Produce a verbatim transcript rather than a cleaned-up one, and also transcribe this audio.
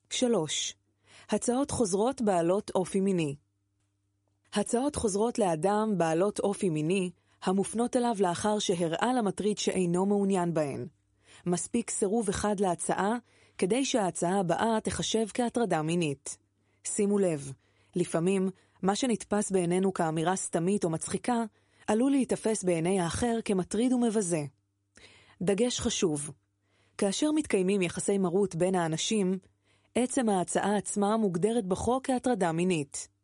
שלוש. הצעות חוזרות בעלות אופי מיני. הצעות חוזרות לאדם בעלות אופי מיני, המופנות אליו לאחר שהראה למטריד שאינו מעוניין בהן. מספיק סירוב אחד להצעה, כדי שההצעה הבאה תחשב כהטרדה מינית. שימו לב, לפעמים מה שנתפס בעינינו כאמירה סתמית או מצחיקה, עלול להתאפס בעיני האחר כמטריד ומבזה. דגש חשוב. כאשר מתקיימים יחסי מרות בין האנשים, עצם ההצעה עצמה מוגדרת בחוק כהטרדה מינית.